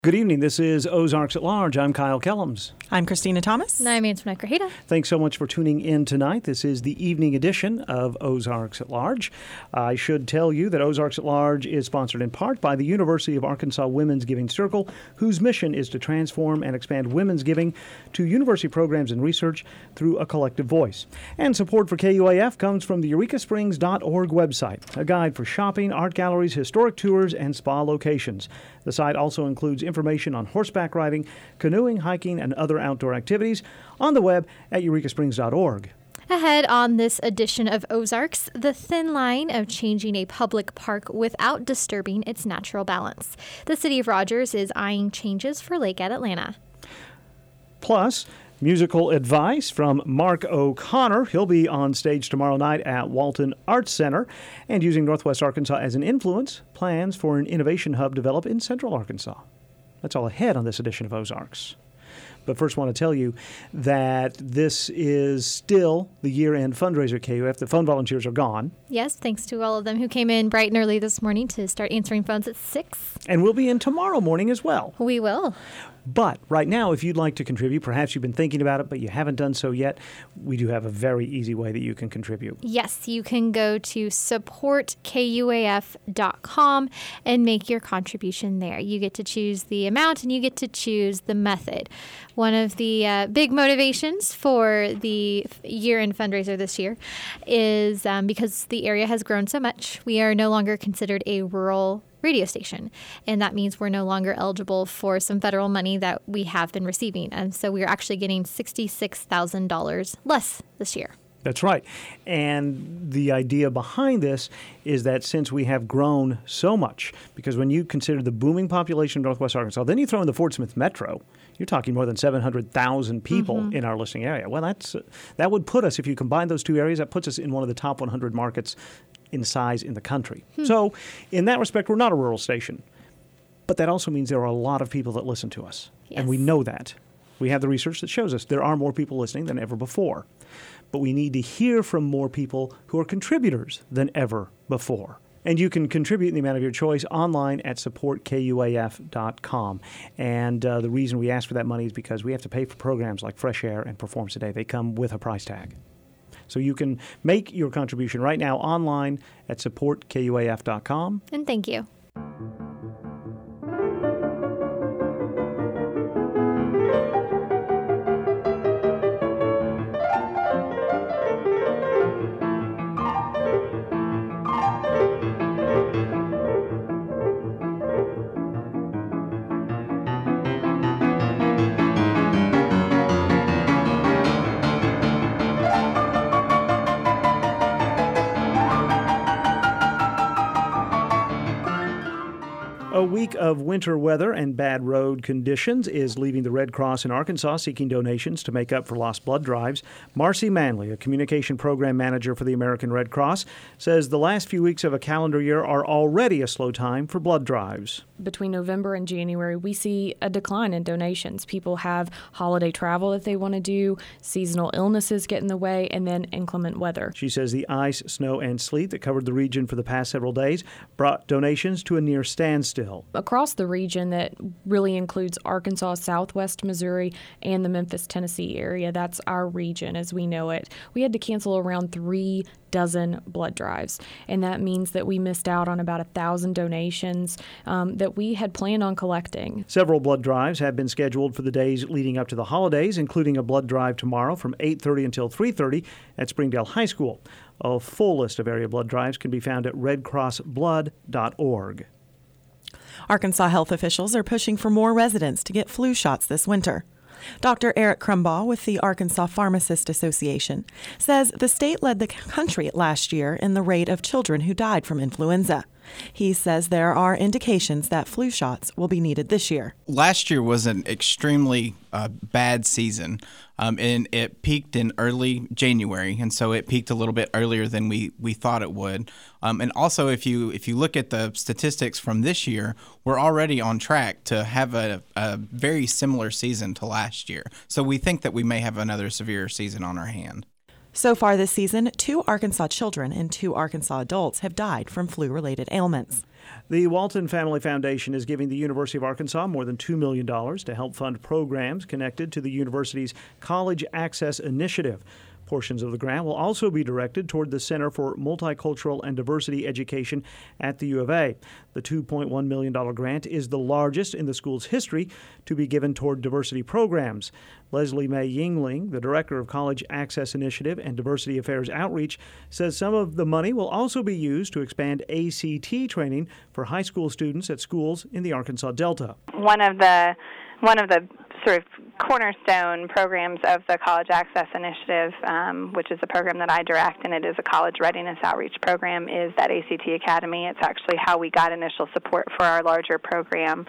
Good evening. This is Ozarks at Large. I'm Kyle Kellums. I'm Christina Thomas. And I'm Antoinette Grajeda. Thanks so much for tuning in tonight. This is the evening edition of Ozarks at Large. I should tell you that Ozarks at Large is sponsored in part by the University of Arkansas Women's Giving Circle, whose mission is to transform and expand women's giving to university programs and research through a collective voice. And support for KUAF comes from the EurekaSprings.org website, a guide for shopping, art galleries, historic tours, and spa locations. The site also includes information on horseback riding, canoeing, hiking, and other outdoor activities on the web at EurekaSprings.org. Ahead on this edition of Ozarks, the thin line of changing a public park without disturbing its natural balance. The city of Rogers is eyeing changes for Lake at Atlanta. Plus, musical advice from Mark O'Connor. He'll be on stage tomorrow night at Walton Arts Center. And using Northwest Arkansas as an influence, plans for an innovation hub develop in Central Arkansas. That's all ahead on this edition of Ozarks. But first, I want to tell you that this is still the year-end fundraiser at KUF. The phone volunteers are gone. Yes, thanks to all of them who came in bright and early this morning to start answering phones at 6. And we'll be in tomorrow morning as well. We will. But right now, if you'd like to contribute, perhaps you've been thinking about it, but you haven't done so yet, we do have a very easy way that you can contribute. Yes, you can go to supportkuaf.com and make your contribution there. You get to choose the amount and you get to choose the method. One of the big motivations for the year-end fundraiser this year is because the area has grown so much, we are no longer considered a rural radio station. And that means we're no longer eligible for some federal money that we have been receiving. And so we're actually getting $66,000 less this year. That's right. And the idea behind this is that since we have grown so much, because when you consider the booming population of Northwest Arkansas, then you throw in the Fort Smith Metro, you're talking more than 700,000 people in our listening area. Well, that would put us, if you combine those two areas, that puts us in one of the top 100 markets in size in the country. So in that respect, we're not a rural station. But that also means there are a lot of people that listen to us. Yes. And we know that. We have the research that shows us there are more people listening than ever before. But we need to hear from more people who are contributors than ever before. And you can contribute in the amount of your choice online at supportkuaf.com. And the reason we ask for that money is because we have to pay for programs like Fresh Air and Perform Today. They come with a price tag. So you can make your contribution right now online at supportkuaf.com. And thank you. A week of winter weather and bad road conditions is leaving the Red Cross in Arkansas seeking donations to make up for lost blood drives. Marcy Manley, a communication program manager for the American Red Cross, says the last few weeks of a calendar year are already a slow time for blood drives. Between November and January, we see a decline in donations. People have holiday travel that they want to do, seasonal illnesses get in the way, and then inclement weather. She says the ice, snow, and sleet that covered the region for the past several days brought donations to a near standstill. Across the region that really includes Arkansas, southwest Missouri, and the Memphis, Tennessee area, that's our region as we know it, we had to cancel around 3 dozen blood drives. And that means that we missed out on about 1,000 donations that we had planned on collecting. Several blood drives have been scheduled for the days leading up to the holidays, including a blood drive tomorrow from 8:30 until 3:30 at Springdale High School. A full list of area blood drives can be found at redcrossblood.org. Arkansas health officials are pushing for more residents to get flu shots this winter. Dr. Eric Crumbaugh with the Arkansas Pharmacist Association says the state led the country last year in the rate of children who died from influenza. He says there are indications that flu shots will be needed this year. Last year was an extremely bad season, and it peaked in early January, and so it peaked a little bit earlier than we thought it would. And also, if you look at the statistics from this year, we're already on track to have a very similar season to last year. So we think that we may have another severe season on our hand. So far this season, 2 Arkansas children and 2 Arkansas adults have died from flu-related ailments. The Walton Family Foundation is giving the University of Arkansas more than $2 million to help fund programs connected to the university's College Access Initiative. Portions of the grant will also be directed toward the Center for Multicultural and Diversity Education at the U of A. The $2.1 million grant is the largest in the school's history to be given toward diversity programs. Leslie Mae Yingling, the director of College Access Initiative and Diversity Affairs Outreach, says some of the money will also be used to expand ACT training for high school students at schools in the Arkansas Delta. One of the sort of cornerstone programs of the College Access Initiative, which is a program that I direct, and it is a college readiness outreach program, is that ACT Academy. It's actually how we got initial support for our larger program.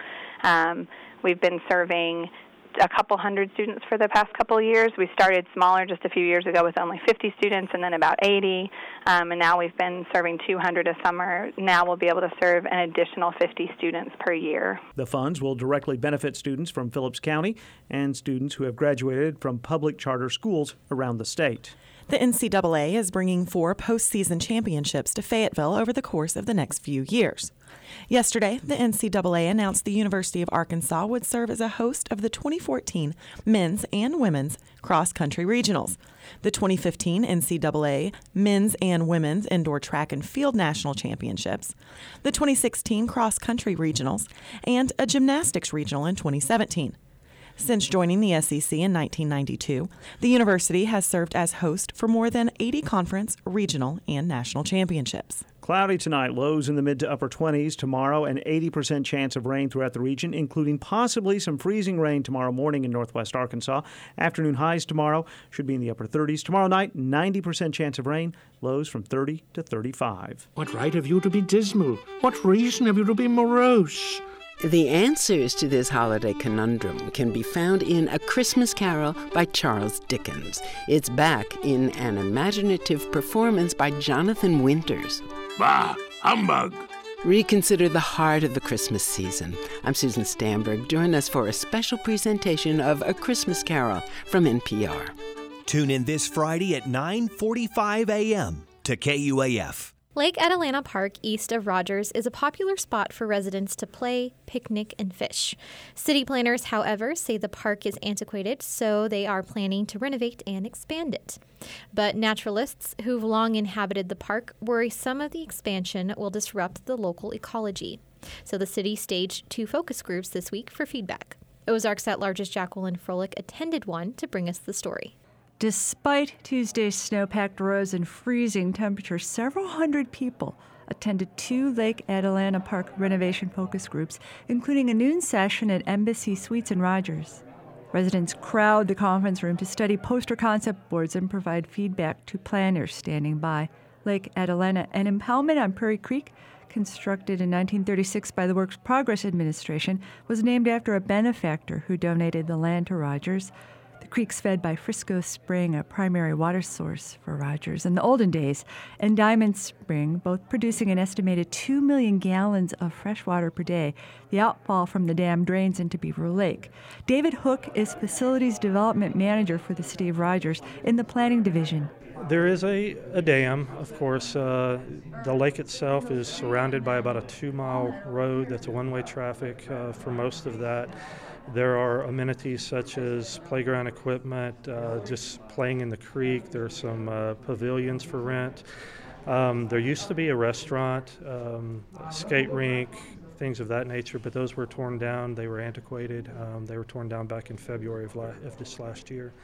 We've been serving a couple hundred students for the past couple of years. We started smaller just a few years ago with only 50 students and then about 80, and now we've been serving 200 a summer. Now we'll be able to serve an additional 50 students per year. The funds will directly benefit students from Phillips County and students who have graduated from public charter schools around the state. The NCAA is bringing 4 postseason championships to Fayetteville over the course of the next few years. Yesterday, the NCAA announced the University of Arkansas would serve as a host of the 2014 men's and women's cross-country regionals, the 2015 NCAA men's and women's indoor track and field national championships, the 2016 cross-country regionals, and a gymnastics regional in 2017. Since joining the SEC in 1992, the university has served as host for more than 80 conference, regional, and national championships. Cloudy tonight, lows in the mid to upper 20s. Tomorrow, an 80% chance of rain throughout the region, including possibly some freezing rain tomorrow morning in northwest Arkansas. Afternoon highs tomorrow should be in the upper 30s. Tomorrow night, 90% chance of rain, lows from 30 to 35. What right have you to be dismal? What reason have you to be morose? The answers to this holiday conundrum can be found in A Christmas Carol by Charles Dickens. It's back in an imaginative performance by Jonathan Winters. Bah, humbug! Reconsider the heart of the Christmas season. I'm Susan Stamberg. Join us for a special presentation of A Christmas Carol from NPR. Tune in this Friday at 9:45 a.m. to KUAF. Lake Atalanta Park, east of Rogers, is a popular spot for residents to play, picnic, and fish. City planners, however, say the park is antiquated, so they are planning to renovate and expand it. But naturalists who've long inhabited the park worry some of the expansion will disrupt the local ecology. So the city staged 2 focus groups this week for feedback. Ozarks at Large's Jacqueline Froelich attended one to bring us the story. Despite Tuesday's snow-packed roads and freezing temperatures, several hundred people attended 2 Lake Atalanta Park renovation focus groups, including a noon session at Embassy Suites in Rogers. Residents crowd the conference room to study poster concept boards and provide feedback to planners standing by. Lake Atalanta, an impoundment on Prairie Creek, constructed in 1936 by the Works Progress Administration, was named after a benefactor who donated the land to Rogers. The creek's fed by Frisco Spring, a primary water source for Rogers in the olden days, and Diamond Spring, both producing an estimated 2 million gallons of fresh water per day. The outfall from the dam drains into Beaver Lake. David Hook is Facilities Development Manager for the City of Rogers in the Planning Division. There is a dam, of course. The lake itself is surrounded by about a 2-mile road that's a one-way traffic for most of that. There are amenities such as playground equipment, just playing in the creek. There are some pavilions for rent. There used to be a restaurant, a skate rink, things of that nature, but those were torn down. They were antiquated. They were torn down back in February of this last year.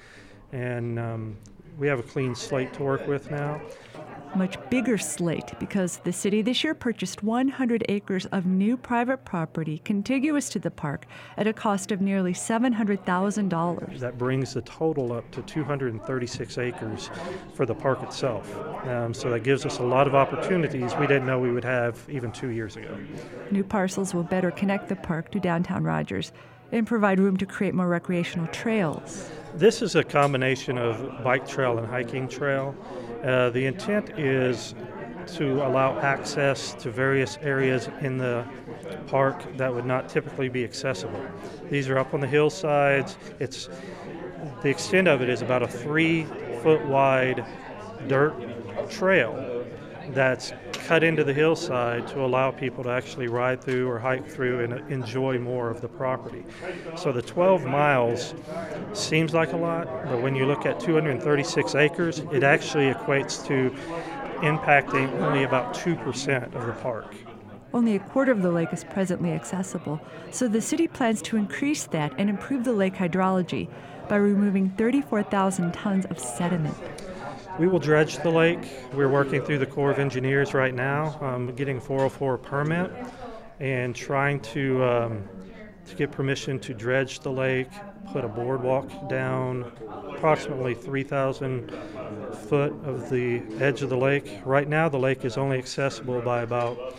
And we have a clean slate to work with now. Much bigger slate because the city this year purchased 100 acres of new private property contiguous to the park at a cost of nearly $700,000. That brings the total up to 236 acres for the park itself. So that gives us a lot of opportunities we didn't know we would have even 2 years ago. New parcels will better connect the park to downtown Rogers and provide room to create more recreational trails. This is a combination of bike trail and hiking trail. The intent is to allow access to various areas in the park that would not typically be accessible. These are up on the hillsides. The extent of it is about a 3-foot wide dirt trail that's cut into the hillside to allow people to actually ride through or hike through and enjoy more of the property. So the 12 miles seems like a lot, but when you look at 236 acres, it actually equates to impacting only about 2% of the park. Only a quarter of the lake is presently accessible, so the city plans to increase that and improve the lake hydrology by removing 34,000 tons of sediment. We will dredge the lake. We're working through the Corps of Engineers right now, getting a 404 permit and trying to get permission to dredge the lake, put a boardwalk down approximately 3,000 foot of the edge of the lake. Right now the lake is only accessible by about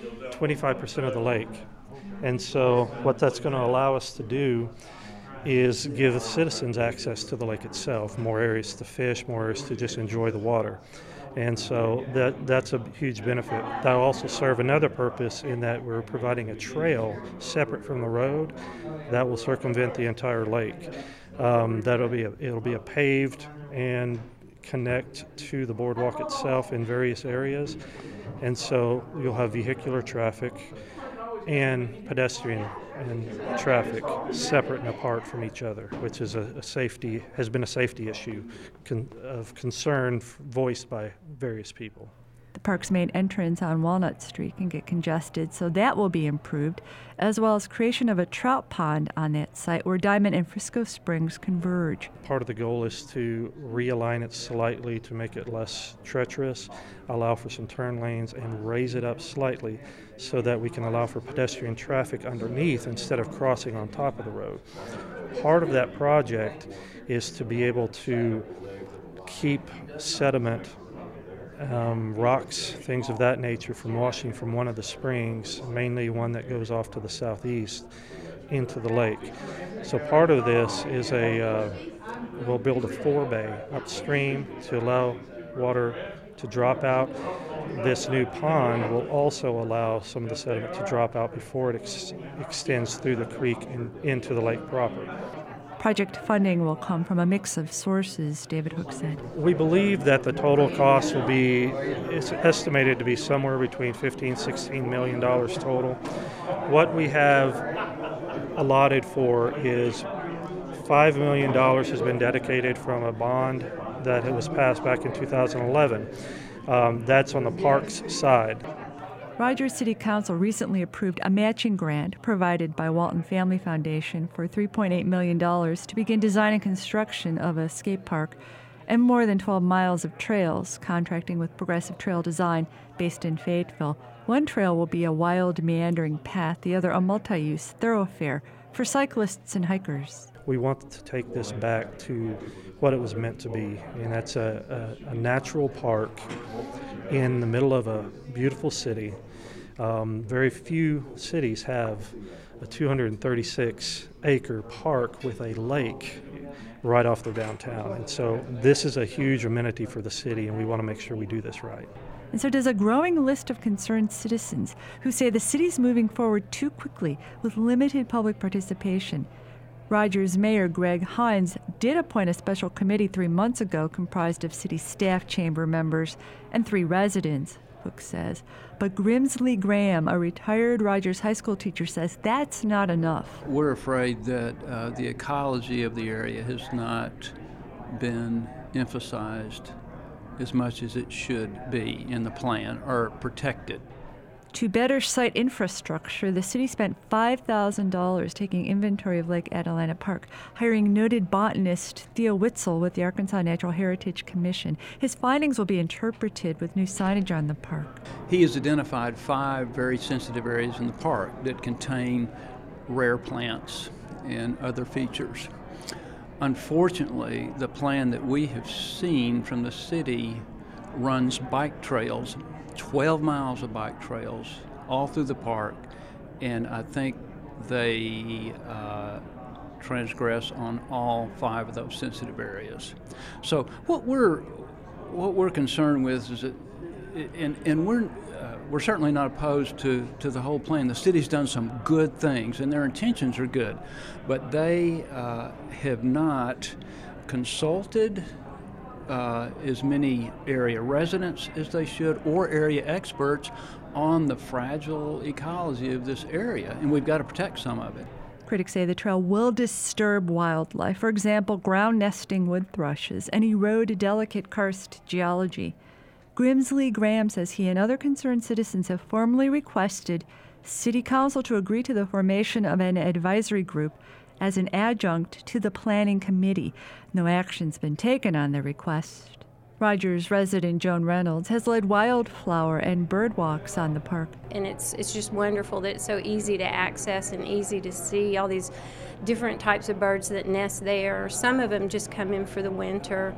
25% of the lake. And so what that's going to allow us to do is give citizens access to the lake itself, more areas to fish, more areas to just enjoy the water. And so that's a huge benefit. That will also serve another purpose in that we're providing a trail separate from the road that will circumvent the entire lake. It'll be a paved and connect to the boardwalk itself in various areas. And so you'll have vehicular traffic and pedestrian and traffic separate and apart from each other, which is has been a safety issue of concern voiced by various people. The park's main entrance on Walnut Street can get congested, so that will be improved, as well as creation of a trout pond on that site where Diamond and Frisco Springs converge. Part of the goal is to realign it slightly to make it less treacherous, allow for some turn lanes, and raise it up slightly so that we can allow for pedestrian traffic underneath instead of crossing on top of the road. Part of that project is to be able to keep sediment, rocks, things of that nature from washing from one of the springs, mainly one that goes off to the southeast, into the lake. So part of this is we'll build a forebay upstream to allow water to drop out. This new pond will also allow some of the sediment to drop out before it extends through the creek and into the lake proper. Project funding will come from a mix of sources, David Hook said. We believe that the total cost will be, it's estimated to be somewhere between $15-16 million total. What we have allotted for is $5 million has been dedicated from a bond that was passed back in 2011. That's on the parks side. Rogers City Council recently approved a matching grant provided by Walton Family Foundation for $3.8 million to begin design and construction of a skate park and more than 12 miles of trails, contracting with Progressive Trail Design based in Fayetteville. One trail will be a wild meandering path, the other a multi-use thoroughfare for cyclists and hikers. We want to take this back to what it was meant to be, and that's a natural park in the middle of a beautiful city. Very few cities have a 236-acre park with a lake right off their downtown. And so this is a huge amenity for the city, and we want to make sure we do this right. And so does a growing list of concerned citizens who say the city's moving forward too quickly with limited public participation. Rogers Mayor Greg Hines did appoint a special committee 3 months ago comprised of city staff, chamber members, and 3 residents, Hook says. But Grimsley Graham, a retired Rogers High School teacher, says that's not enough. We're afraid that the ecology of the area has not been emphasized as much as it should be in the plan or protected. To better site infrastructure, the city spent $5,000 taking inventory of Lake Atalanta Park, hiring noted botanist Theo Witzel with the Arkansas Natural Heritage Commission. His findings will be interpreted with new signage on the park. He has identified 5 very sensitive areas in the park that contain rare plants and other features. Unfortunately, the plan that we have seen from the city runs bike trails, 12 miles of bike trails all through the park, and I think they transgress on all 5 of those sensitive areas. So what we're concerned with is that, and we're certainly not opposed to the whole plan. The city's done some good things, and their intentions are good, but they have not consulted as many area residents as they should, or area experts on the fragile ecology of this area, and we've got to protect some of it. Critics say the trail will disturb wildlife, for example, ground nesting wood thrushes, and erode delicate karst geology. Grimsley Graham says he and other concerned citizens have formally requested City Council to agree to the formation of an advisory group as an adjunct to the Planning Committee. No action's been taken on the request. Rogers resident Joan Reynolds has led wildflower and bird walks on the park. And it's just wonderful that it's so easy to access and easy to see all these different types of birds that nest there. Some of them just come in for the winter.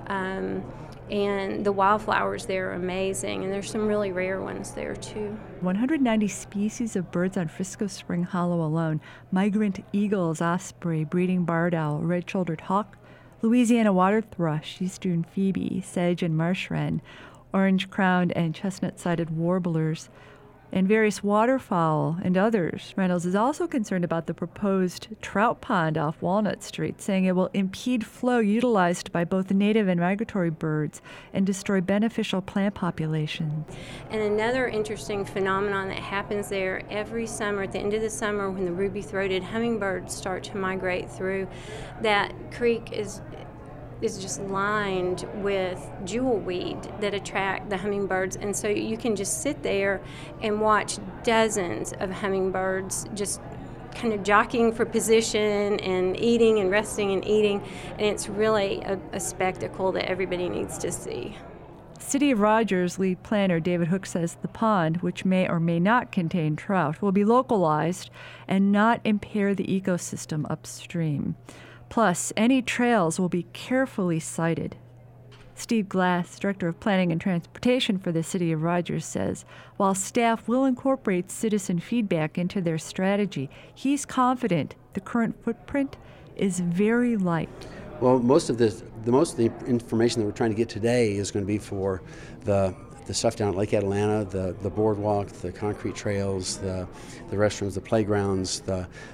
And the wildflowers there are amazing, and there's some really rare ones there too. 190 species of birds on Frisco Spring Hollow alone: migrant eagles, osprey, breeding barred owl, red-shouldered hawk, Louisiana water thrush, eastern phoebe, sedge and marsh wren, orange-crowned and chestnut-sided warblers, and various waterfowl and others. Reynolds is also concerned about the proposed trout pond off Walnut Street, saying it will impede flow utilized by both native and migratory birds and destroy beneficial plant populations. And another interesting phenomenon that happens there every summer, at the end of the summer when the ruby-throated hummingbirds start to migrate through, that creek is just lined with jewelweed that attract the hummingbirds, and so you can just sit there and watch dozens of hummingbirds just kind of jockeying for position and eating and resting and eating, and it's really a spectacle that everybody needs to see. City of Rogers lead planner David Hook says the pond, which may or may not contain trout, will be localized and not impair the ecosystem upstream. Plus, any trails will be carefully sited. Steve Glass, Director of Planning and Transportation for the City of Rogers, says while staff will incorporate citizen feedback into their strategy, he's confident the current footprint is very light. Well, most of the information that we're trying to get today is going to be for the stuff down at Lake Atalanta, the boardwalk, the concrete trails, the restrooms, the playgrounds,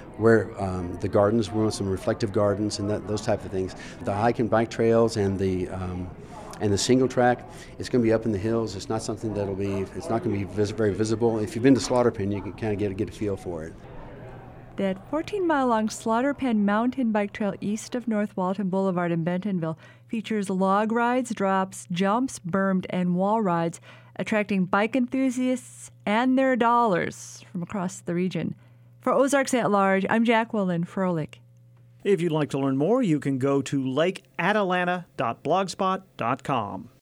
the gardens. We want some reflective gardens and those type of things. The hike and bike trails and the single track, it's going to be up in the hills. It's not something it's not going to be very visible. If you've been to Slaughter Pen, you can kind of get a feel for it. That 14-mile-long Slaughter Pen mountain bike trail east of North Walton Boulevard in Bentonville features log rides, drops, jumps, bermed, and wall rides, attracting bike enthusiasts and their dollars from across the region. For Ozarks at Large, I'm Jacqueline Froelich. If you'd like to learn more, you can go to lakeatalanta.blogspot.com.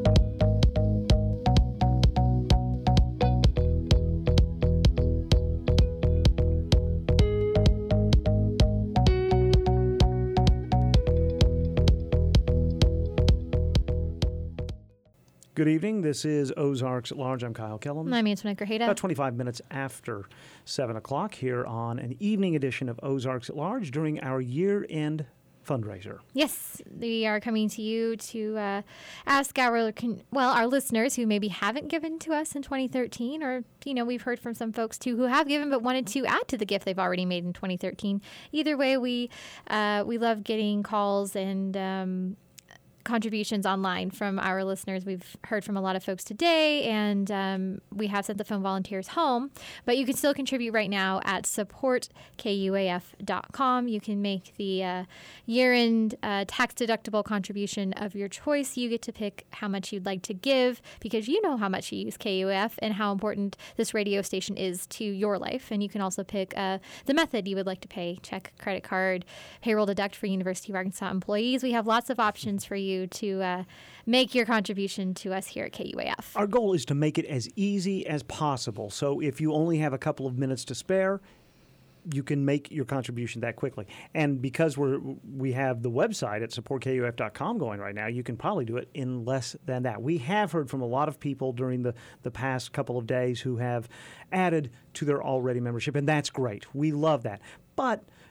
Good evening. This is Ozarks at Large. I'm Kyle Kellum. I'm Antoinette Grajeda. About 25 minutes after 7 o'clock here on an evening edition of Ozarks at Large during our year-end fundraiser. Yes, we are coming to you to ask our listeners who maybe haven't given to us in 2013, or, we've heard from some folks too who have given but wanted to add to the gift they've already made in 2013. Either way, we love getting calls and contributions online from our listeners. We've heard from a lot of folks today, and we have sent the phone volunteers home, but you can still contribute right now at supportkuaf.com. You can make the year-end tax-deductible contribution of your choice. You get to pick how much you'd like to give, because you know how much you use KUAF and how important this radio station is to your life. And you can also pick the method you would like to pay: check, credit card, payroll deduct for University of Arkansas employees. We have lots of options for you to make your contribution to us here at KUAF. Our goal is to make it as easy as possible. So if you only have a couple of minutes to spare, you can make your contribution that quickly. And because we have the website at supportkuf.com going right now, you can probably do it in less than that. We have heard from a lot of people during the past couple of days who have added to their already membership, and that's great. We love that. But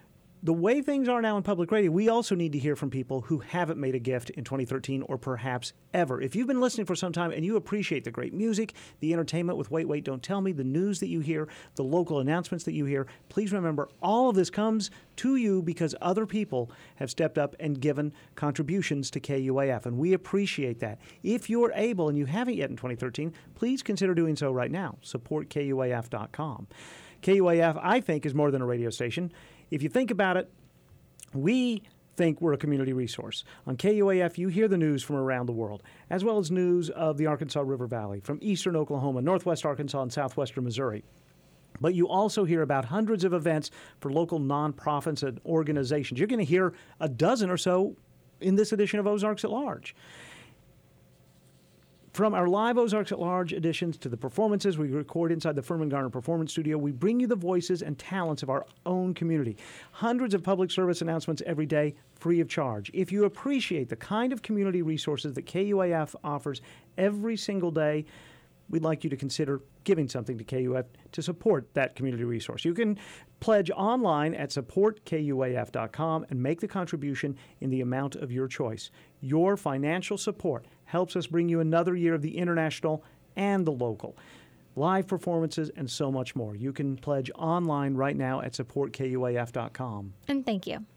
the way things are now in public radio, we also need to hear from people who haven't made a gift in 2013 or perhaps ever. If you've been listening for some time and you appreciate the great music, the entertainment with Wait, Wait, Don't Tell Me, the news that you hear, the local announcements that you hear, please remember all of this comes to you because other people have stepped up and given contributions to KUAF, and we appreciate that. If you're able and you haven't yet in 2013, please consider doing so right now. Support KUAF.com. KUAF, I think, is more than a radio station. If you think about it, we think we're a community resource. On KUAF, you hear the news from around the world, as well as news of the Arkansas River Valley, from eastern Oklahoma, northwest Arkansas, and southwestern Missouri. But you also hear about hundreds of events for local nonprofits and organizations. You're going to hear a dozen or so in this edition of Ozarks at Large. From our live Ozarks at Large editions to the performances we record inside the Furman Garner Performance Studio, we bring you the voices and talents of our own community. Hundreds of public service announcements every day, free of charge. If you appreciate the kind of community resources that KUAF offers every single day, we'd like you to consider giving something to KUAF to support that community resource. You can pledge online at supportkuaf.com and make the contribution in the amount of your choice. Your financial support helps us bring you another year of the international and the local, live performances, and so much more. You can pledge online right now at supportkuaf.com. And thank you.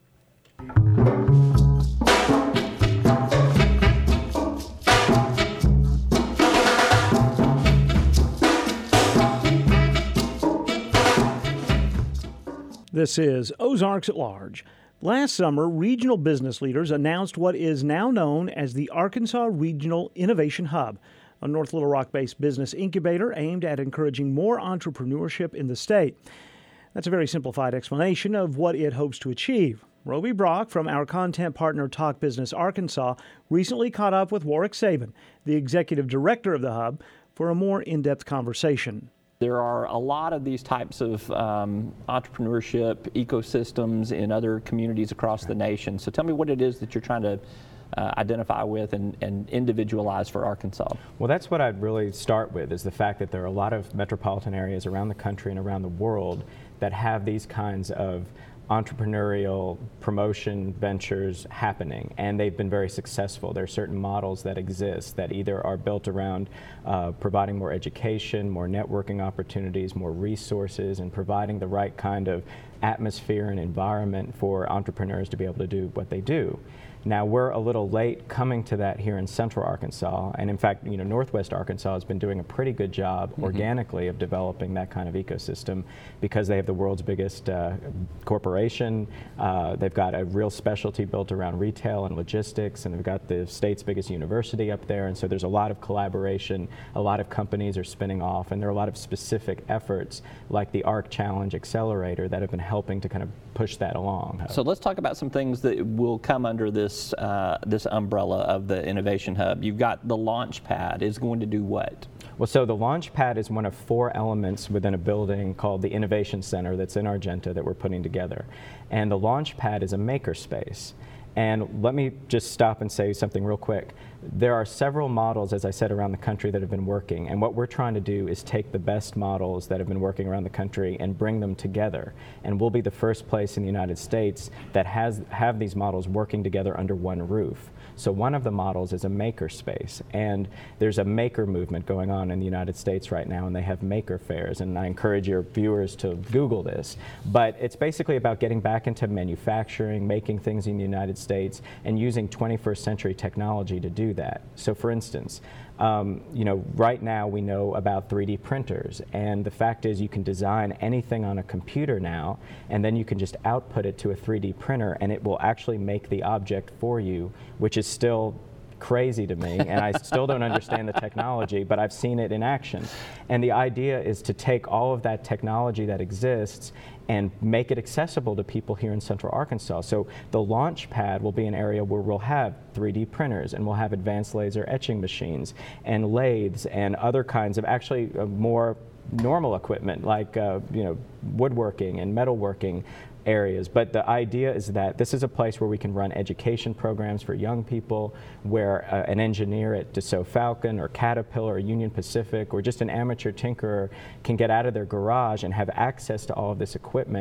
This is Ozarks at Large. Last summer, regional business leaders announced what is now known as the Arkansas Regional Innovation Hub, a North Little Rock-based business incubator aimed at encouraging more entrepreneurship in the state. That's a very simplified explanation of what it hopes to achieve. Roby Brock from our content partner Talk Business Arkansas recently caught up with Warwick Sabin, the executive director of the hub, for a more in-depth conversation. There are a lot of these types of entrepreneurship ecosystems in other communities across the nation. So tell me what it is that you're trying to identify with and individualize for Arkansas. Well, that's what I'd really start with, is the fact that there are a lot of metropolitan areas around the country and around the world that have these kinds of entrepreneurial promotion ventures happening, and they've been very successful. There are certain models that exist that either are built around providing more education, more networking opportunities, more resources, and providing the right kind of atmosphere and environment for entrepreneurs to be able to do what they do. Now, we're a little late coming to that here in central Arkansas, and in fact, Northwest Arkansas has been doing a pretty good job organically of developing that kind of ecosystem because they have the world's biggest corporation. They've got a real specialty built around retail and logistics, and they've got the state's biggest university up there, and so there's a lot of collaboration. A lot of companies are spinning off, and there are a lot of specific efforts like the ARC Challenge Accelerator that have been helping to kind of push that along. So let's talk about some things that will come under this umbrella of the Innovation Hub. You've got the launch pad. Is going to do what? Well, so the launch pad is one of 4 elements within a building called the Innovation Center that's in Argenta that we're putting together. And the launch pad is a makerspace. And let me just stop and say something real quick. There are several models, as I said, around the country that have been working, and what we're trying to do is take the best models that have been working around the country and bring them together. And we'll be the first place in the United States that have these models working together under one roof. So one of the models is a maker space, and there's a maker movement going on in the United States right now, and they have maker fairs, and I encourage your viewers to Google this. But it's basically about getting back into manufacturing, making things in the United States, and using 21st century technology to do that. So for instance, right now we know about 3D printers, and the fact is you can design anything on a computer now, and then you can just output it to a 3D printer, and it will actually make the object for you, which is still crazy to me, and I still don't understand the technology, but I've seen it in action. And the idea is to take all of that technology that exists and make it accessible to people here in Central Arkansas. So the launch pad will be an area where we'll have 3D printers, and we'll have advanced laser etching machines and lathes and other kinds of actually more normal equipment like woodworking and metalworking areas. But the idea is that this is a place where we can run education programs for young people, where an engineer at Dassault Falcon or Caterpillar or Union Pacific or just an amateur tinkerer can get out of their garage and have access to all of this equipment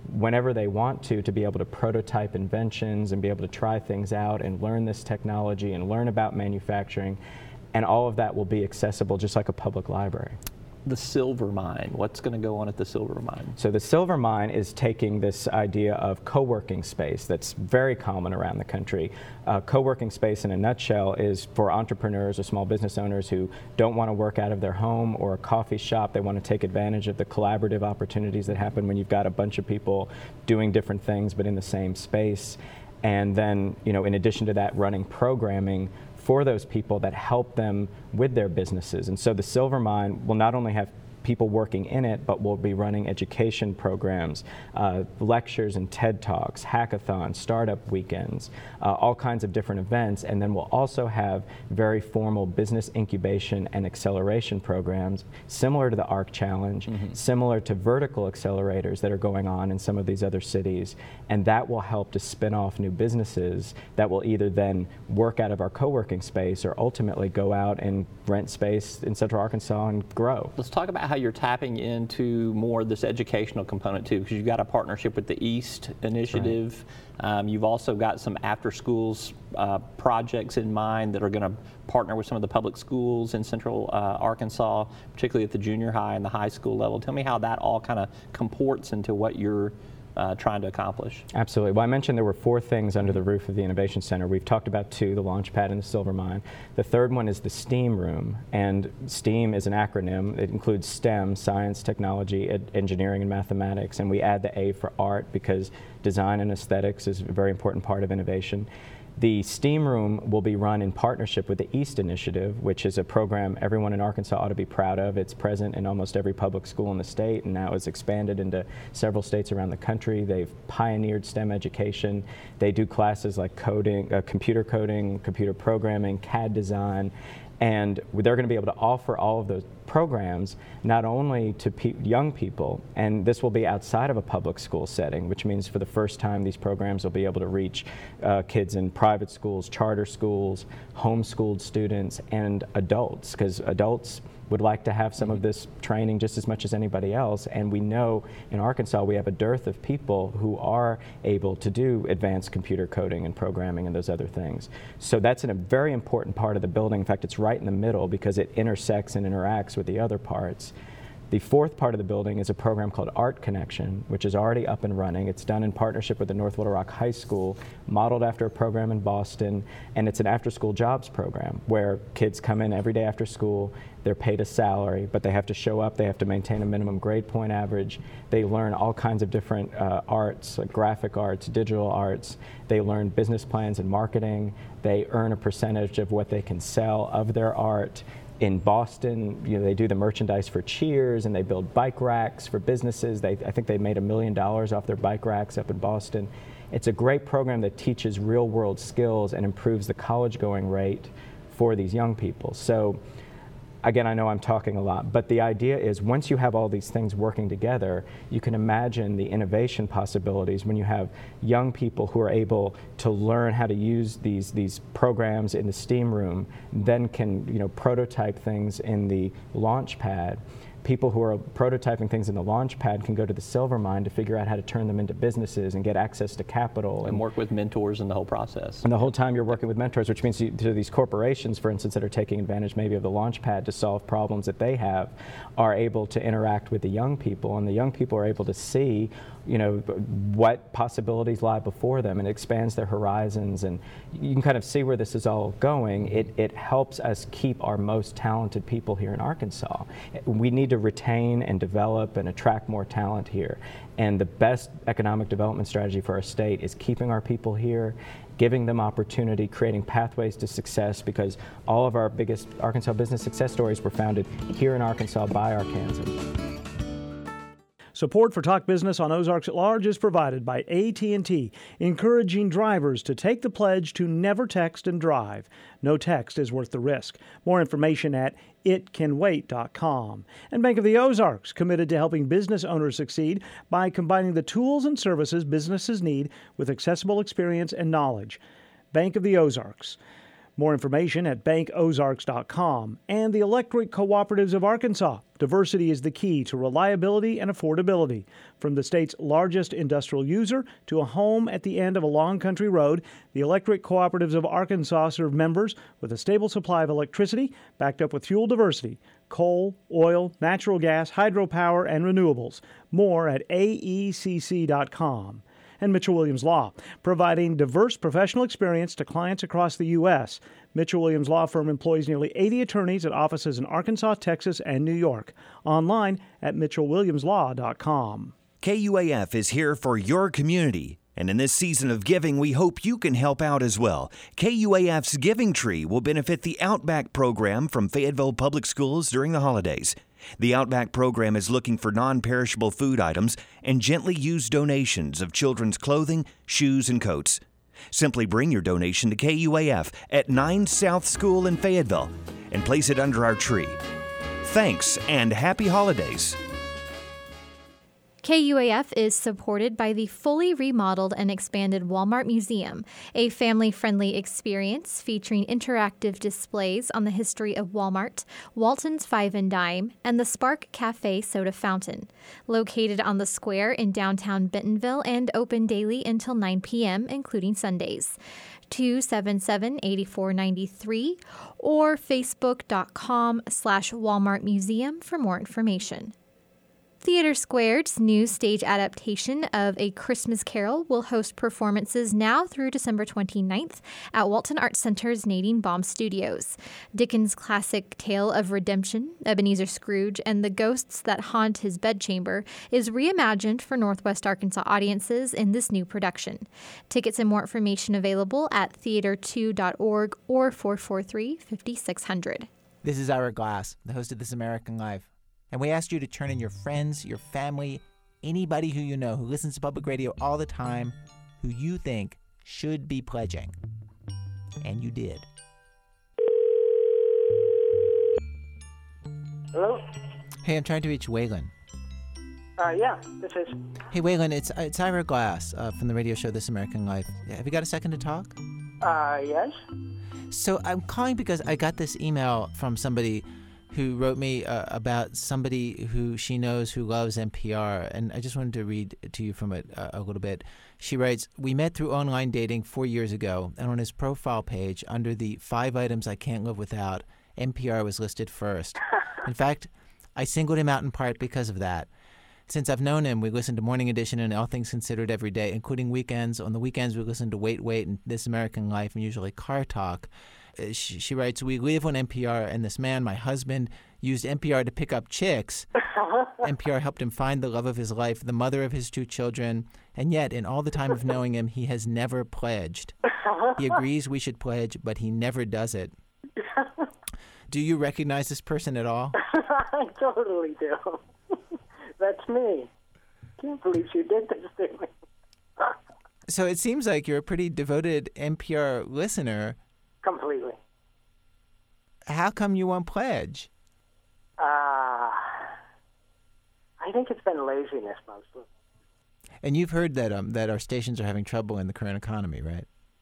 whenever they want to be able to prototype inventions and be able to try things out and learn this technology and learn about manufacturing. And all of that will be accessible just like a public library. The Silver Mine, what's going to go on at the Silver Mine? So the Silver Mine is taking this idea of co-working space that's very common around the country. Co-working space in a nutshell is for entrepreneurs or small business owners who don't want to work out of their home or a coffee shop. They want to take advantage of the collaborative opportunities that happen when you've got a bunch of people doing different things but in the same space. And then, in addition to that, running programming for those people that help them with their businesses. And so the Silver Mine will not only have people working in it, but we'll be running education programs, lectures and TED Talks, hackathons, startup weekends, all kinds of different events. And then we'll also have very formal business incubation and acceleration programs similar to the ARC Challenge, similar to vertical accelerators that are going on in some of these other cities. And that will help to spin off new businesses that will either then work out of our co-working space or ultimately go out and rent space in Central Arkansas and grow. Let's talk about how you're tapping into more of this educational component too, because you've got a partnership with the East Initiative. Right. You've also got some after schools projects in mind that are going to partner with some of the public schools in Central Arkansas, particularly at the junior high and the high school level. Tell me how that all kind of comports into what you're trying to accomplish. Absolutely. Well, I mentioned there were 4 things under the roof of the Innovation Center. We've talked about 2, the Launchpad and the Silver Mine. The third one is the STEAM Room, and STEAM is an acronym. It includes STEM, science, technology, engineering, and mathematics, and we add the A for art because design and aesthetics is a very important part of innovation. The STEAM Room will be run in partnership with the East Initiative, which is a program everyone in Arkansas ought to be proud of. It's present in almost every public school in the state and now is expanded into several states around the country. They've pioneered STEM education. They do classes like coding, computer programming, CAD design, and they're going to be able to offer all of those programs not only to young people, and this will be outside of a public school setting, which means for the first time these programs will be able to reach kids in private schools, charter schools, homeschooled students, and adults, because adults would like to have some of this training just as much as anybody else. And we know in Arkansas we have a dearth of people who are able to do advanced computer coding and programming and those other things. So that's a very important part of the building. In fact, it's right in the middle because it intersects and interacts with the other parts. The fourth part of the building is a program called Art Connection, which is already up and running. It's done in partnership with the North Little Rock High School, modeled after a program in Boston, and it's an after-school jobs program where kids come in every day after school. They're paid a salary, but they have to show up. They have to maintain a minimum grade point average. They learn all kinds of different arts, like graphic arts, digital arts. They learn business plans and marketing. They earn a percentage of what they can sell of their art. In Boston, they do the merchandise for Cheers, and they build bike racks for businesses. I think they made $1 million off their bike racks up in Boston. It's a great program that teaches real-world skills and improves the college-going rate for these young people. So, again, I know I'm talking a lot, but the idea is once you have all these things working together, you can imagine the innovation possibilities when you have young people who are able to learn how to use these programs in the STEAM room, then can prototype things in the Launchpad. People who are prototyping things in the Launchpad can go to the Silver Mine to figure out how to turn them into businesses and get access to capital. And work with mentors in the whole process. And the whole time you're working with mentors, which means to these corporations, for instance, that are taking advantage maybe of the Launchpad to solve problems that they have, are able to interact with the young people, and the young people are able to see what possibilities lie before them, and it expands their horizons, and you can kind of see where this is all going. It helps us keep our most talented people here in Arkansas. We need to retain and develop and attract more talent here, and the best economic development strategy for our state is keeping our people here, giving them opportunity, creating pathways to success, because all of our biggest Arkansas business success stories were founded here in Arkansas by Arkansans. Support for Talk Business on Ozarks at Large is provided by AT&T, encouraging drivers to take the pledge to never text and drive. No text is worth the risk. More information at itcanwait.com. And Bank of the Ozarks, committed to helping business owners succeed by combining the tools and services businesses need with accessible experience and knowledge. Bank of the Ozarks. More information at bankozarks.com. And the Electric Cooperatives of Arkansas. Diversity is the key to reliability and affordability. From the state's largest industrial user to a home at the end of a long country road, the Electric Cooperatives of Arkansas serve members with a stable supply of electricity backed up with fuel diversity: coal, oil, natural gas, hydropower, and renewables. More at aecc.com. And Mitchell Williams Law, providing diverse professional experience to clients across the U.S. Mitchell Williams Law Firm employs nearly 80 attorneys at offices in Arkansas, Texas, and New York. Online at mitchellwilliamslaw.com. KUAF is here for your community. And in this season of giving, we hope you can help out as well. KUAF's Giving Tree will benefit the Outback program from Fayetteville Public Schools during the holidays. The Outback program is looking for non-perishable food items and gently used donations of children's clothing, shoes, and coats. Simply bring your donation to KUAF at 9 South School in Fayetteville and place it under our tree. Thanks and happy holidays. KUAF is supported by the fully remodeled and expanded Walmart Museum, a family-friendly experience featuring interactive displays on the history of Walmart, Walton's Five and Dime, and the Spark Cafe Soda Fountain. Located on the square in downtown Bentonville and open daily until 9 p.m., including Sundays. 277-8493 or facebook.com/Walmart Museum for more information. Theater Squared's new stage adaptation of A Christmas Carol will host performances now through December 29th at Walton Arts Center's Nadine Baum Studios. Dickens' classic tale of redemption, Ebenezer Scrooge, and the ghosts that haunt his bedchamber is reimagined for Northwest Arkansas audiences in this new production. Tickets and more information available at theater2.org or 443-5600. This is Ira Glass, the host of This American Life. And we asked you to turn in your friends, your family, anybody who you know who listens to public radio all the time, who you think should be pledging. And you did. Hello? Hey, I'm trying to reach Waylon. Yeah, this is. Hey, Waylon, it's Ira Glass from the radio show This American Life. Have you got a second to talk? Yes. So I'm calling because I got this email from somebody who wrote me about somebody who she knows who loves NPR, and I just wanted to read to you from it a little bit. She writes, "We met through online dating 4 years ago, and on his profile page, under the 5 items I can't live without, NPR was listed first. In fact, I singled him out in part because of that. Since I've known him, we listen to Morning Edition and All Things Considered every day, including weekends. On the weekends, we listen to Wait, Wait, and This American Life, and usually Car Talk." She writes, "We live on NPR, and this man, my husband, used NPR to pick up chicks. NPR helped him find the love of his life, the mother of his 2 children, and yet, in all the time of knowing him, he has never pledged. He agrees we should pledge, but he never does it." Do you recognize this person at all? I totally do. That's me. Can't believe you did this to me. So it seems like you're a pretty devoted NPR listener. Completely. How come you won't pledge? I think it's been laziness mostly. And you've heard that that our stations are having trouble in the current economy, right?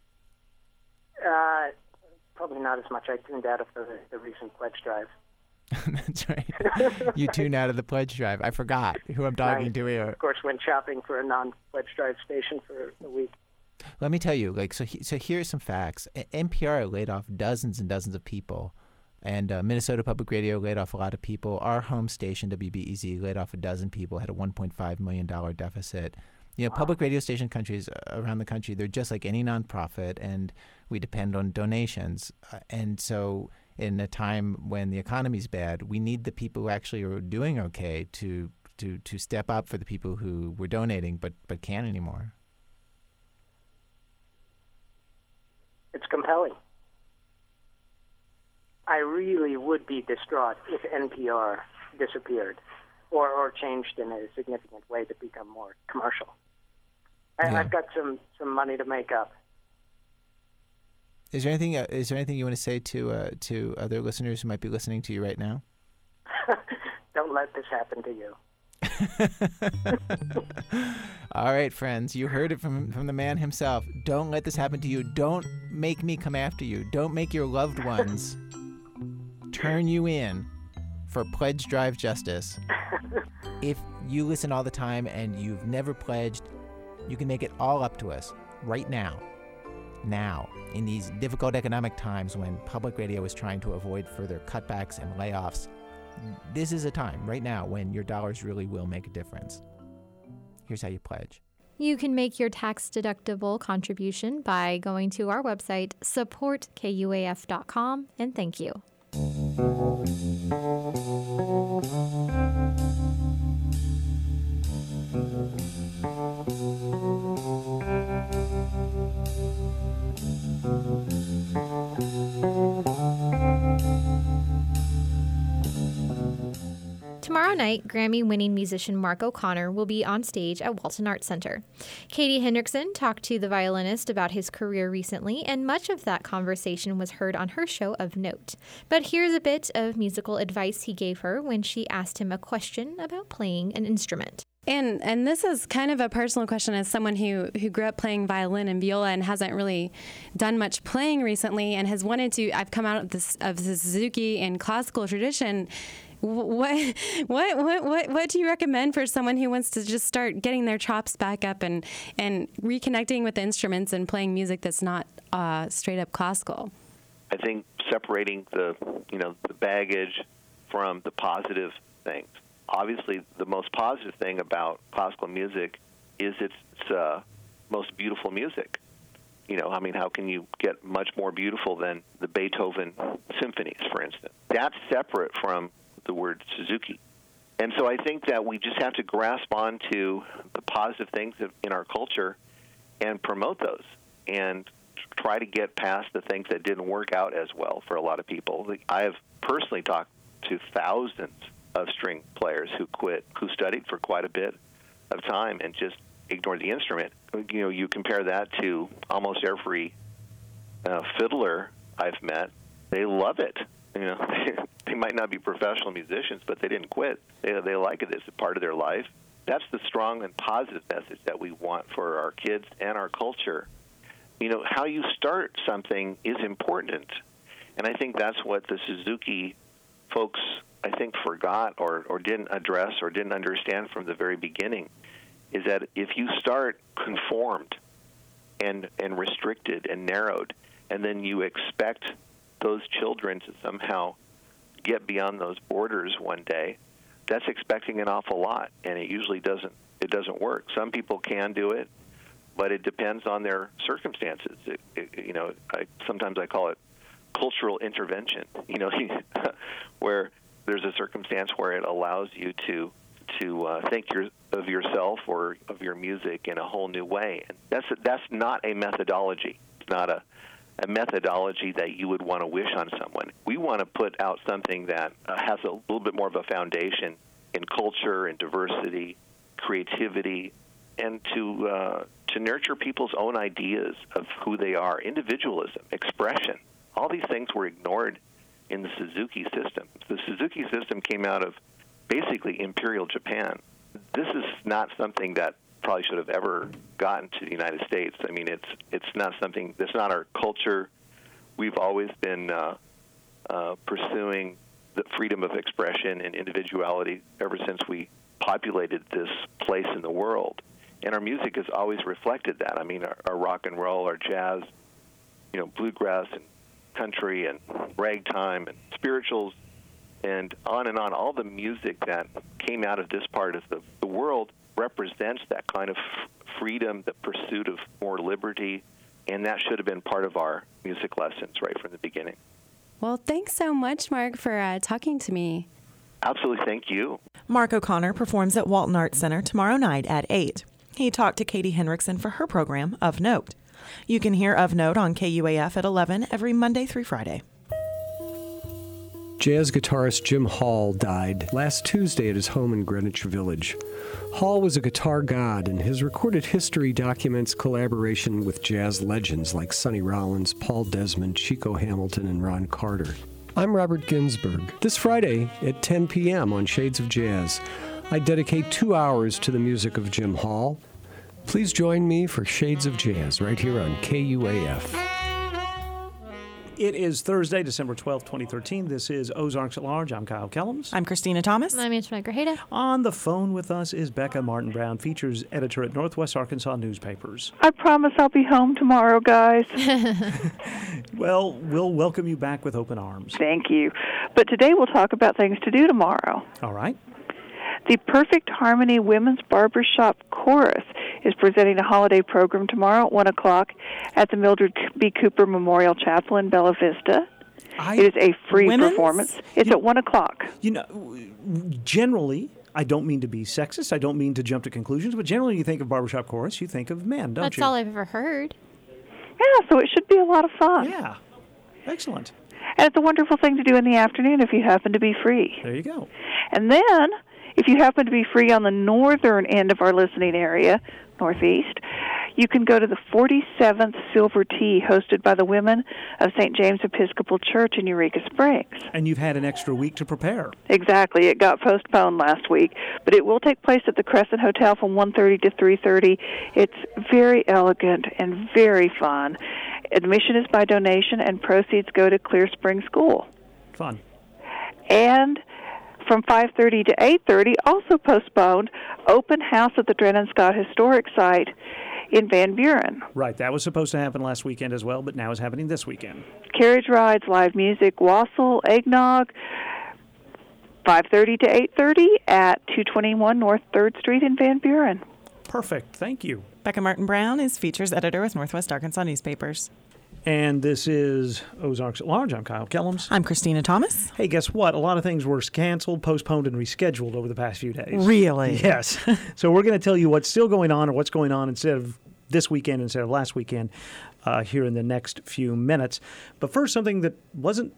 Probably not as much. I tuned out of the recent pledge drive. That's right. You tuned out of the pledge drive. I forgot who I'm talking to here. Of course, went shopping for a non-pledge drive station for a week. Let me tell you, so here's some facts. NPR laid off dozens and dozens of people, and Minnesota Public Radio laid off a lot of people. Our home station, WBEZ, laid off a dozen people, had a $1.5 million deficit. You know, public radio station countries around the country, they're just like any nonprofit, and we depend on donations. And so in a time when the economy's bad, we need the people who actually are doing okay to step up for the people who were donating but can't anymore. It's compelling. I really would be distraught if NPR disappeared or changed in a significant way to become more commercial. I've got some money to make up. Is there anything you want to say to other listeners who might be listening to you right now? Don't let this happen to you. All right, friends, you heard it from the man himself. Don't let this happen to you. Don't make me come after you. Don't make your loved ones turn you in for Pledge Drive Justice. If you listen all the time and you've never pledged, you can make it all up to us right now. Now, in these difficult economic times when public radio is trying to avoid further cutbacks and layoffs, this is a time right now when your dollars really will make a difference. Here's how you pledge. You can make your tax-deductible contribution by going to our website, supportkuaf.com, and thank you. Tomorrow night, Grammy-winning musician Mark O'Connor will be on stage at Walton Arts Center. Katie Hendrickson talked to the violinist about his career recently, and much of that conversation was heard on her show Of Note. But here's a bit of musical advice he gave her when she asked him a question about playing an instrument. And this is kind of a personal question as someone who grew up playing violin and viola and hasn't really done much playing recently and has wanted to. I've come out of the Suzuki and classical tradition. What do you recommend for someone who wants to just start getting their chops back up and reconnecting with the instruments and playing music that's not straight up classical? I think separating the baggage from the positive things. Obviously, the most positive thing about classical music is its most beautiful music. How can you get much more beautiful than the Beethoven symphonies, for instance? That's separate from the word Suzuki. And so I think that we just have to grasp onto the positive things in our culture and promote those and try to get past the things that didn't work out as well for a lot of people. I have personally talked to thousands of string players who quit, who studied for quite a bit of time and just ignored the instrument. You compare that to almost every fiddler I've met, they love it. They might not be professional musicians, but they didn't quit. They like it as a part of their life. That's the strong and positive message that we want for our kids and our culture. How you start something is important. And I think that's what the Suzuki folks, I think, forgot or didn't address or didn't understand from the very beginning, is that if you start conformed and restricted and narrowed, and then you expect those children to somehow get beyond those borders one day, that's expecting an awful lot, and it usually doesn't work. Some people can do it, but it depends on their circumstances. Sometimes I call it cultural intervention, where there's a circumstance where it allows you to think of yourself or of your music in a whole new way. And that's not a methodology. It's not a methodology that you would want to wish on someone. We want to put out something that has a little bit more of a foundation in culture and diversity, creativity, and to nurture people's own ideas of who they are, individualism, expression. All these things were ignored in the Suzuki system. The Suzuki system came out of basically Imperial Japan. This is not something that probably should have ever gotten to the United States. I mean, it's not something, that's not our culture. We've always been pursuing the freedom of expression and individuality ever since we populated this place in the world. And our music has always reflected that. I mean, our rock and roll, our jazz, bluegrass and country and ragtime and spirituals and on, all the music that came out of this part of the world represents that kind of freedom, the pursuit of more liberty, and that should have been part of our music lessons right from the beginning. Well, thanks so much, Mark, for talking to me. Absolutely, thank you. Mark O'Connor performs at Walton Arts Center tomorrow night at 8. He talked to Katie Hendrickson for her program, Of Note. You can hear Of Note on KUAF at 11 every Monday through Friday. Jazz guitarist Jim Hall died last Tuesday at his home in Greenwich Village. Hall was a guitar god, and his recorded history documents collaboration with jazz legends like Sonny Rollins, Paul Desmond, Chico Hamilton, and Ron Carter. I'm Robert Ginsburg. This Friday at 10 p.m. on Shades of Jazz, I dedicate 2 hours to the music of Jim Hall. Please join me for Shades of Jazz right here on KUAF. It is Thursday, December 12th, 2013. This is Ozarks at Large. I'm Kyle Kellums. I'm Christina Thomas. I'm Antoinette Grajeda. On the phone with us is Becca Martin Brown, features editor at Northwest Arkansas Newspapers. I promise I'll be home tomorrow, guys. Well, we'll welcome you back with open arms. Thank you. But today we'll talk about things to do tomorrow. All right. The Perfect Harmony Women's Barbershop Chorus is presenting a holiday program tomorrow at 1 o'clock at the Mildred B. Cooper Memorial Chapel in Bella Vista. It is a free performance. It's at 1 o'clock. You know, generally, I don't mean to be sexist. I don't mean to jump to conclusions, but generally you think of barbershop chorus, you think of men, don't That's you? all I've ever heard. Yeah, so it should be a lot of fun. Yeah. Excellent. And it's a wonderful thing to do in the afternoon if you happen to be free. There you go. And then, if you happen to be free on the northern end of our listening area, northeast, you can go to the 47th Silver Tea hosted by the women of St. James Episcopal Church in Eureka Springs. And you've had an extra week to prepare. Exactly. It got postponed last week, but it will take place at the Crescent Hotel from 1:30 to 3:30. It's very elegant and very fun. Admission is by donation, and proceeds go to Clear Spring School. Fun. And from 5:30 to 8:30, also postponed, open house at the Drennan Scott Historic Site in Van Buren. Right, that was supposed to happen last weekend as well, but now is happening this weekend. Carriage rides, live music, wassail, eggnog, 5:30 to 8:30 at 221 North 3rd Street in Van Buren. Perfect, thank you. Becca Martin Brown is features editor with Northwest Arkansas Newspapers. And this is Ozarks at Large. I'm Kyle Kellums. I'm Christina Thomas. Hey, guess what? A lot of things were canceled, postponed, and rescheduled over the past few days. Really? Yes. So we're going to tell you what's still going on or what's going on instead of this weekend instead of last weekend here in the next few minutes. But first, something that wasn't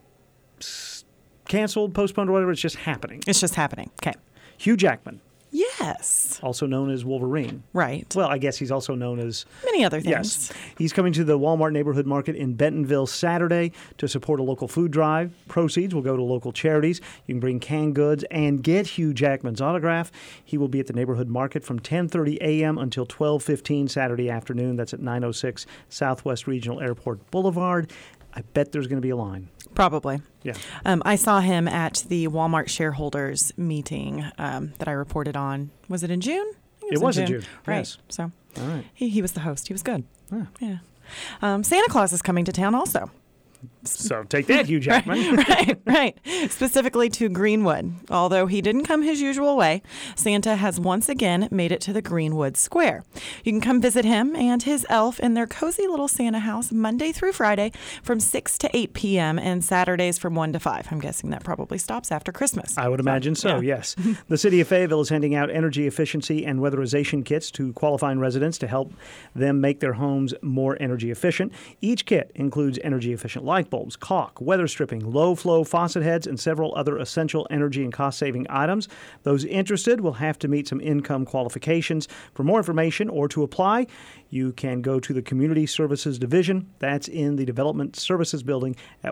canceled, postponed, or whatever, it's just happening. It's just happening. Okay. Hugh Jackman. Yes. Also known as Wolverine. Right. Well, I guess he's also known as many other things. Yes. He's coming to the Walmart Neighborhood Market in Bentonville Saturday to support a local food drive. Proceeds will go to local charities. You can bring canned goods and get Hugh Jackman's autograph. He will be at the Neighborhood Market from 10:30 a.m. until 12:15 Saturday afternoon. That's at 906 Southwest Regional Airport Boulevard. I bet there's going to be a line. Probably. Yeah. I saw him at the Walmart shareholders meeting that I reported on. Was it in June? It was in June. Right. Yes. So all right. He was the host. He was good. Yeah. Santa Claus is coming to town also. So take that, Hugh Jackman. Right. Specifically to Greenwood. Although he didn't come his usual way, Santa has once again made it to the Greenwood Square. You can come visit him and his elf in their cozy little Santa house Monday through Friday from 6 to 8 p.m. and Saturdays from 1 to 5. I'm guessing that probably stops after Christmas. I would imagine so, yes. The City of Fayetteville is handing out energy efficiency and weatherization kits to qualifying residents to help them make their homes more energy efficient. Each kit includes energy efficient light bulbs, caulk, weather stripping, low-flow faucet heads, and several other essential energy and cost-saving items. Those interested will have to meet some income qualifications. For more information or to apply, you can go to the Community Services Division. That's in the Development Services Building at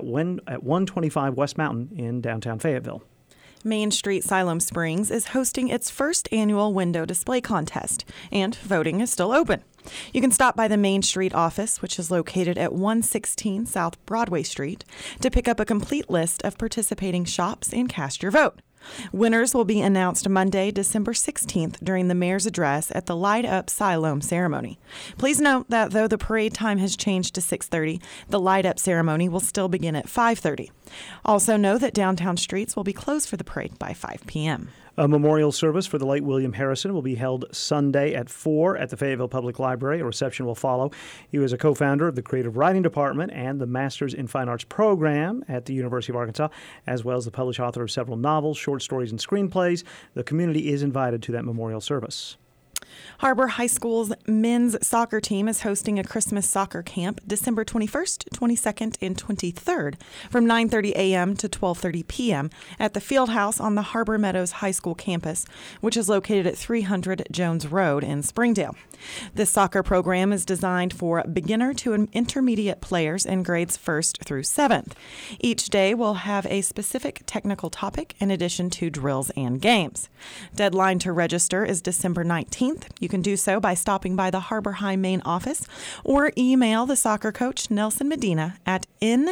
125 West Mountain in downtown Fayetteville. Main Street Siloam Springs is hosting its first annual window display contest, and voting is still open. You can stop by the Main Street office, which is located at 116 South Broadway Street, to pick up a complete list of participating shops and cast your vote. Winners will be announced Monday, December 16th during the mayor's address at the Light Up Siloam ceremony. Please note that though the parade time has changed to 6:30, the Light Up ceremony will still begin at 5:30. Also know that downtown streets will be closed for the parade by 5 p.m. A memorial service for the late William Harrison will be held Sunday at 4 at the Fayetteville Public Library. A reception will follow. He was a co-founder of the Creative Writing Department and the Masters in Fine Arts program at the University of Arkansas, as well as the published author of several novels, short stories, and screenplays. The community is invited to that memorial service. Harbor High School's men's soccer team is hosting a Christmas soccer camp December 21st, 22nd, and 23rd from 9:30 a.m. to 12:30 p.m. at the Field House on the Harbor Meadows High School campus, which is located at 300 Jones Road in Springdale. This soccer program is designed for beginner to intermediate players in grades 1st through 7th. Each day will have a specific technical topic in addition to drills and games. Deadline to register is December 19th, You can do so by stopping by the Harbor High main office or email the soccer coach Nelson Medina at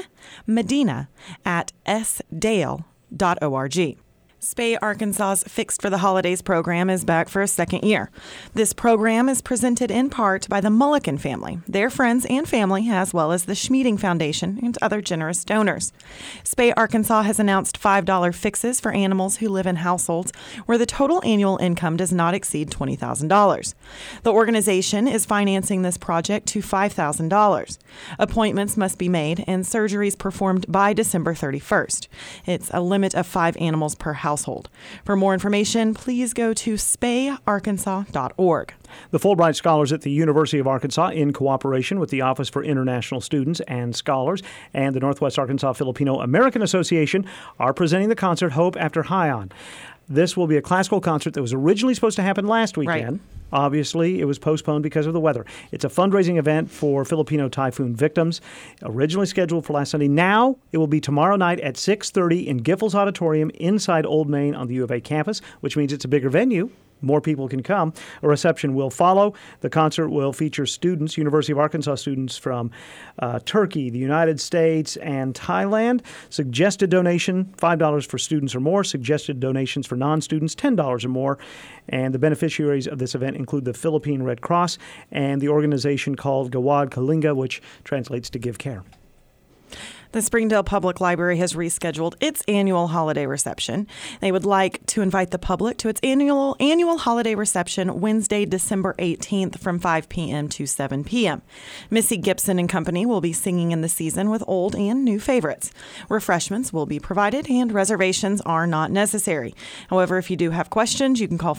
nmedina@sdale.org. Spay Arkansas's Fixed for the Holidays program is back for a second year. This program is presented in part by the Mulliken family, their friends and family, as well as the Schmeeding Foundation and other generous donors. Spay Arkansas has announced $5 fixes for animals who live in households where the total annual income does not exceed $20,000. The organization is financing this project to $5,000. Appointments must be made and surgeries performed by December 31st. It's a limit of 5 animals per household. For more information, please go to spayarkansas.org. The Fulbright Scholars at the University of Arkansas, in cooperation with the Office for International Students and Scholars and the Northwest Arkansas Filipino American Association, are presenting the concert Hope After Haiyan. This will be a classical concert that was originally supposed to happen last weekend. Right. Obviously, it was postponed because of the weather. It's a fundraising event for Filipino typhoon victims, originally scheduled for last Sunday. Now, it will be tomorrow night at 6:30 in Giffords Auditorium inside Old Main on the U of A campus, which means it's a bigger venue. More people can come. A reception will follow. The concert will feature students, University of Arkansas students from Turkey, the United States, and Thailand. Suggested donation, $5 for students or more. Suggested donations for non-students, $10 or more. And the beneficiaries of this event include the Philippine Red Cross and the organization called Gawad Kalinga, which translates to Give Care. The Springdale Public Library has rescheduled its annual holiday reception. They would like to invite the public to its annual holiday reception Wednesday, December 18th from 5 p.m. to 7 p.m. Missy Gibson and Company will be singing in the season with old and new favorites. Refreshments will be provided and reservations are not necessary. However, if you do have questions, you can call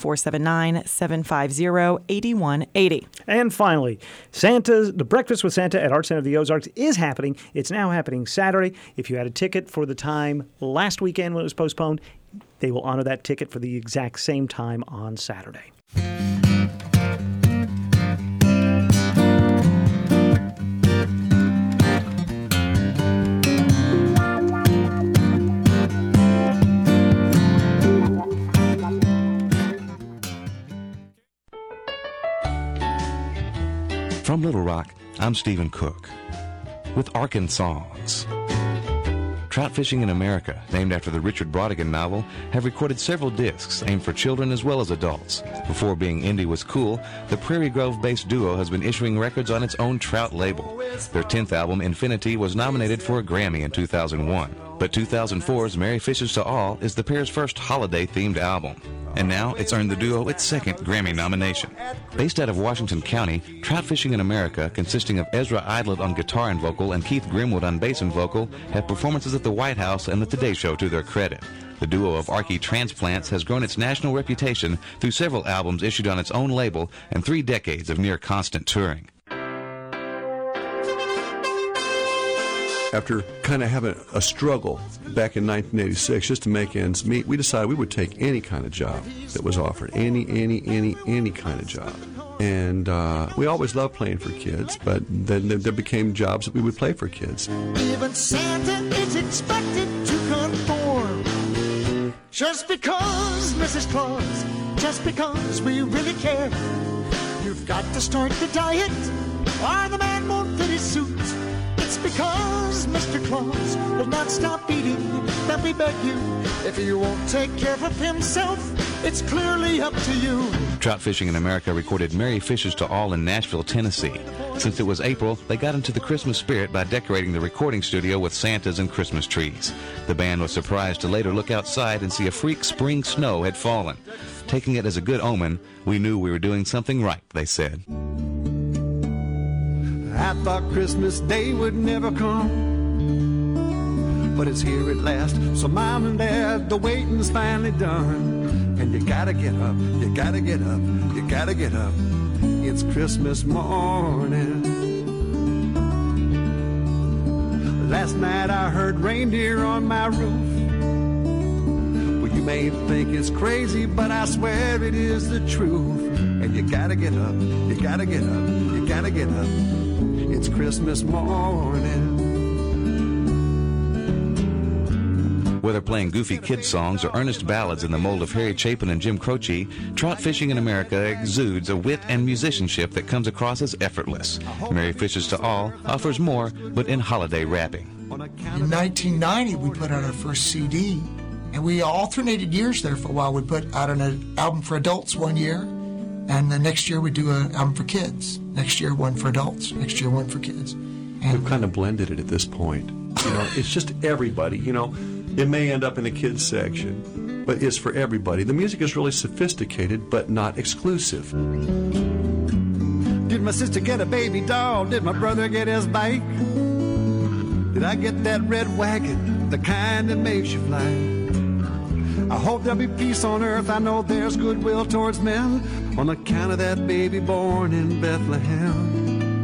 479-750-8180. And finally, the Breakfast with Santa at Art Center of the Ozarks is happening. It's now happening Saturday. If you had a ticket for the time last weekend when it was postponed, they will honor that ticket for the exact same time on Saturday. From Little Rock, I'm Stephen Cook with Arkansas. Trout Fishing in America, named after the Richard Brautigan novel, have recorded several discs aimed for children as well as adults. Before being indie was cool, the Prairie Grove-based duo has been issuing records on its own Trout label. Their 10th album, Infinity, was nominated for a Grammy in 2001. But 2004's Merry Fishes to All is the pair's first holiday-themed album. And now it's earned the duo its second Grammy nomination. Based out of Washington County, Trout Fishing in America, consisting of Ezra Idlet on guitar and vocal and Keith Grimwood on bass and vocal, have performances at the White House and the Today Show to their credit. The duo of Archie Transplants has grown its national reputation through several albums issued on its own label and 3 decades of near constant touring. After kind of having a struggle back in 1986 just to make ends meet, we decided we would take any kind of job that was offered, any kind of job. And we always loved playing for kids, but then there became jobs that we would play for kids. Even Santa is expected to conform. Just because, Mrs. Claus, just because we really care. You've got to start the diet, or the man won't fit his suit. It's because Mr. Claus will not stop eating that we beg you. If he won't take care of himself, it's clearly up to you. Trout Fishing in America recorded Merry Fishes to All in Nashville, Tennessee. Since it was April, they got into the Christmas spirit by decorating the recording studio with Santas and Christmas trees. The band was surprised to later look outside and see a freak spring snow had fallen. Taking it as a good omen, we knew we were doing something right, they said. I thought Christmas Day would never come, but it's here at last. So Mom and Dad, the waiting's finally done. And you gotta get up, you gotta get up, you gotta get up. It's Christmas morning. Last night I heard reindeer on my roof. Well, you may think it's crazy, but I swear it is the truth. And you gotta get up, you gotta get up, you gotta get up. It's Christmas morning. Whether playing goofy kid songs or earnest ballads in the mold of Harry Chapin and Jim Croce, Trout Fishing in America exudes a wit and musicianship that comes across as effortless. Merry Fishes to All offers more, but in holiday wrapping. In 1990, we put out our first CD, and we alternated years there for a while. We put out an album for adults one year, and the next year we do an album for kids. Next year, one for adults. Next year, one for kids. And we've kind of blended it at this point. You know, it's just everybody. You know, it may end up in the kids section, but it's for everybody. The music is really sophisticated, but not exclusive. Did my sister get a baby doll? Did my brother get his bike? Did I get that red wagon, the kind that makes you fly? I hope there'll be peace on earth. I know there's goodwill towards men on account of that baby born in Bethlehem.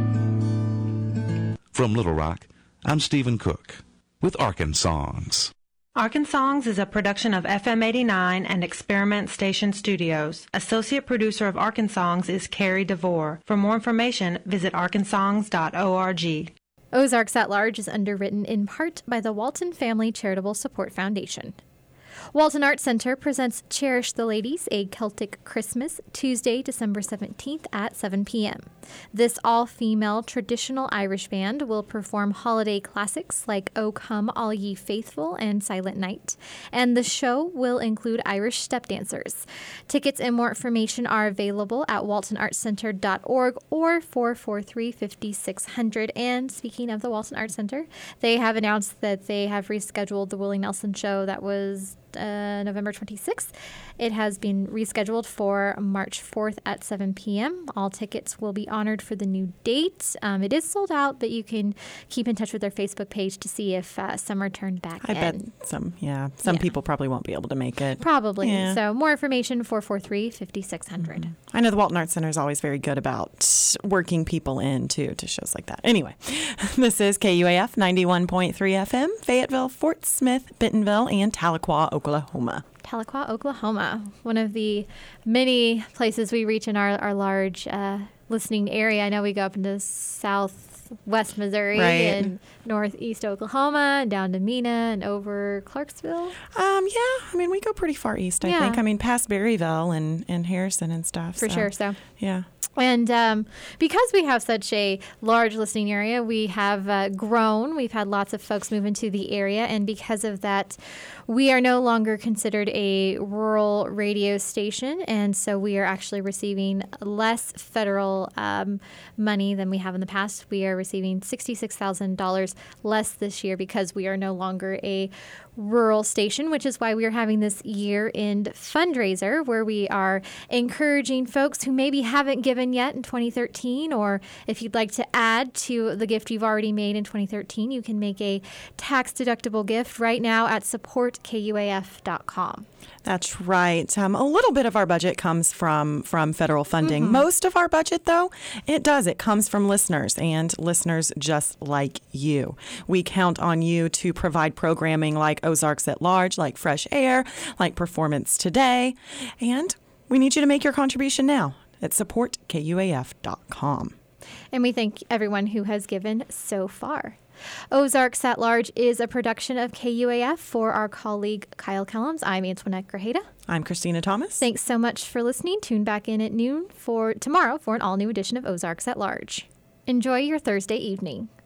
From Little Rock, I'm Stephen Cook with Arkansongs. Arkansongs is a production of FM 89 and Experiment Station Studios. Associate producer of Arkansongs is Carrie DeVore. For more information, visit arkansongs.org. Ozarks at Large is underwritten in part by the Walton Family Charitable Support Foundation. Walton Arts Center presents Cherish the Ladies, a Celtic Christmas, Tuesday, December 17th at 7 p.m. This all-female traditional Irish band will perform holiday classics like O Come All Ye Faithful and Silent Night, and the show will include Irish step dancers. Tickets and more information are available at waltonartscenter.org or 443-5600. And speaking of the Walton Arts Center, they have announced that they have rescheduled the Willie Nelson show that was November 26th. It has been rescheduled for March 4th at 7 p.m. All tickets will be honored for the new date. It is sold out, but you can keep in touch with their Facebook page to see if some are turned back in. I bet some people probably won't be able to make it. Probably. Yeah. So more information, 443-5600. I know the Walton Arts Center is always very good about working people in, too, to shows like that. Anyway, this is KUAF 91.3 FM, Fayetteville, Fort Smith, Bentonville, and Tahlequah, Oklahoma. Tahlequah, Oklahoma, one of the many places we reach in our large listening area. I know we go up into southwest Missouri and northeast Oklahoma and down to Mena and over Clarksville. Yeah, I mean, we go pretty far east, I think. I mean, past Berryville and Harrison and stuff. For sure, so. Yeah. And because we have such a large listening area, we have grown. We've had lots of folks move into the area. And because of that, we are no longer considered a rural radio station. And so we are actually receiving less federal money than we have in the past. We are receiving $66,000 less this year because we are no longer a rural station, which is why we are having this year-end fundraiser where we are encouraging folks who maybe haven't given yet in 2013, or if you'd like to add to the gift you've already made in 2013, you can make a tax-deductible gift right now at supportkuaf.com. That's right. A little bit of our budget comes from federal funding. Mm-hmm. Most of our budget, though, it comes from listeners, and listeners just like you. We count on you to provide programming like Ozarks at Large, like Fresh Air, like Performance Today, and we need you to make your contribution now at supportkuaf.com. And we thank everyone who has given so far. Ozarks at Large is a production of KUAF. For our colleague Kyle Kellums, I'm Antoinette Grajeda. I'm Christina Thomas. Thanks so much for listening. Tune back in at noon for tomorrow for an all-new edition of Ozarks at Large. Enjoy your Thursday evening.